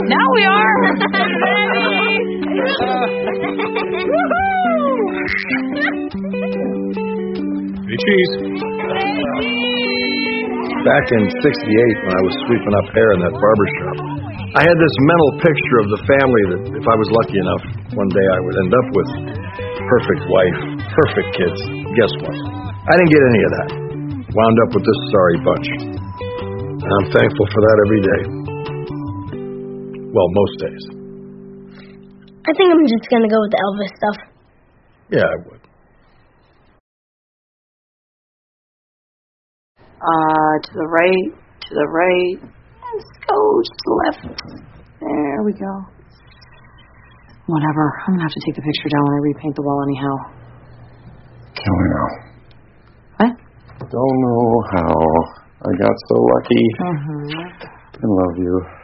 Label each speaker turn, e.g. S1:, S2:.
S1: Now we are.
S2: Hey, cheese.
S3: Back in '68, when I was sweeping up hair in that barber shop, I had this mental picture of the family that, if I was lucky enough, one day I would end up with. Perfect wife, perfect kids. Guess what? I didn't get any of that. Wound up with this sorry bunch. And I'm thankful for that every day. Well, most days.
S4: I think I'm just going to go with the Elvis stuff.
S3: Yeah, I would.
S1: To the right, and scooch to the left. There we go. Whatever. I'm going to have to take the picture down when I repaint the wall anyhow.
S2: Don't know.
S1: What?
S2: Don't know how I got so lucky.
S1: Mm-hmm.
S2: I love you.